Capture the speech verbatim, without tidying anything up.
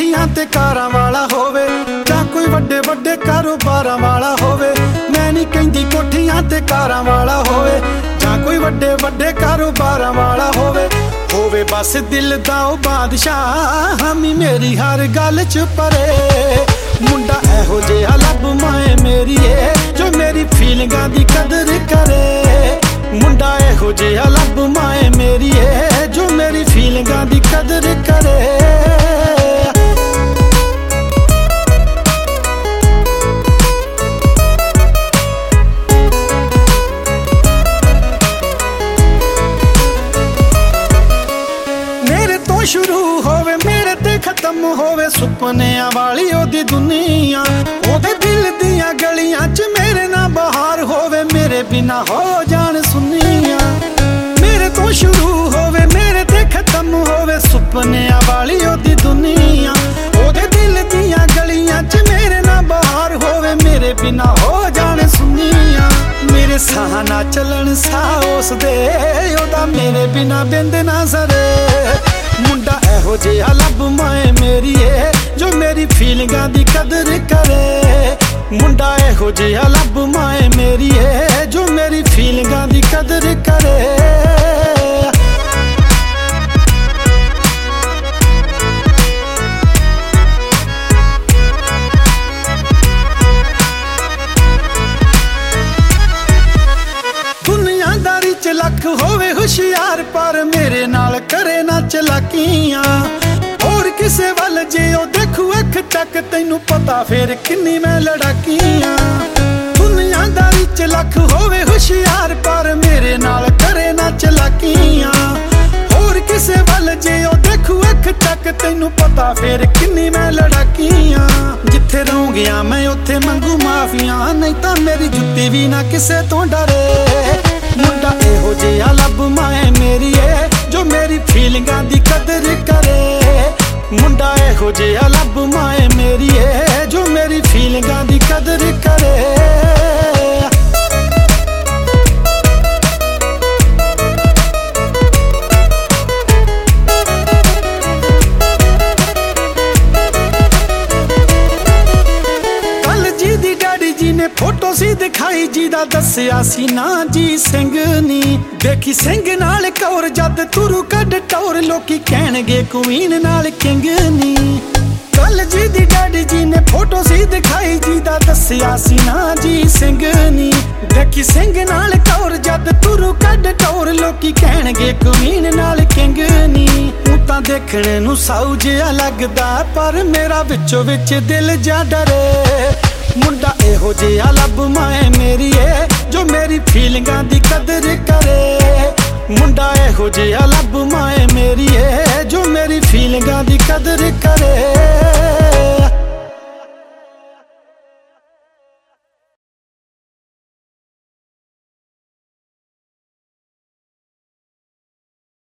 कोठियां ते कारां वाला होवे, जां कोई वड्डे वड्डे कारोबारां वाला होवे। मैं नहीं कहंदी कोठियां ते कारां वाला होवे, जां कोई वड्डे वड्डे कारोबारां वाला होवे। होवे बस दिल दा ओ बादशाह, हामी मेरी हर गल च परे। मुंडा एहो जिहा लभ माए मेरीए, जो मेरी फीलिंगां दी कदर करे। मुंडा एहो जिहा लभ माए मेरीए, जो मेरी फीलिंगां दी कदर करे। मेरे तो शुरू होवे मेरे ते खत्म होवे, सुपनियां वाली ओदी दुनिया। ओदे दिल दियां गलियां च मेरे ना बहार होवे, मेरे बिना हो जान सुनिया। मेरे तो शुरू होवे मेरे ते खत्म होवे, सुपनियां वाली ओदी दुनिया। ओदे दिल दियां गलियां च मेरे ना बहार होवे, मेरे बिना हो जान सुनिया। मेरे साह ना चलन साह उस दे, ओदा मेरे बिना बिंद ना सरे। मुंडा एहो जिहा लभ माए मेरीए, जो मेरी फीलिंगां दी कदर करे। मुंडा एहो जिहा लभ माए मेरीए, जो मेरी फीलिंगां दी कदर करे। दुनियादारी च लख होवे होशियार, पर मेरे नाल करे ना चलाकियां। और किसे वल जे ओ देखू अख तक, तैनू पता फिर किन्नी मैं लड़ाकियां। दुनियादारी च लख होवे होशियार, पर मेरे नाल करे ना चलाकियां। और किसे वल जे ओ देखू अख तक, तैनू पता फिर किन्नी मैं लड़ाकियां। जिथे रहूंगिया मैं उथे मंगू माफियां, नहीं तां मेरी जुत्ती भी ना किसे तो डरे। मुंडा एहो जिहा लभ माए मेरीए, जो मेरी फीलिंगां दी कदर करे। मुंडा एहो जिहा लभ माए मेरीए, जो मेरी फीलिंगां दी कदर करे। फोटो सी दिखाई जी दा दस्सिया सी ना जी सिंह नी। देखी सिंह नाल कौर जद तुरू कड टौर, लोकी कहणगे क्वीन नाल किंग नी। कल जी दी डैडी जी ने फोटो सी दिखाई जी दा दस्सिया सी ना जी सिंह नी। देखी सिंह नाल कौर जद तुरू कड टौर, लोकी कहणगे क्वीन नाल किंग नी। तू तां देखणे नू साऊ जिहा लगदा, पर मेरा विचों विच दिल जा डरे। मुंडा एहो जिहा लभ माए मेरीए, जो मेरी फीलिंगां दी कदर करे। मुंडा एहो जिहा लभ माए मेरीए, जो मेरी फीलिंगां दी कदर करे।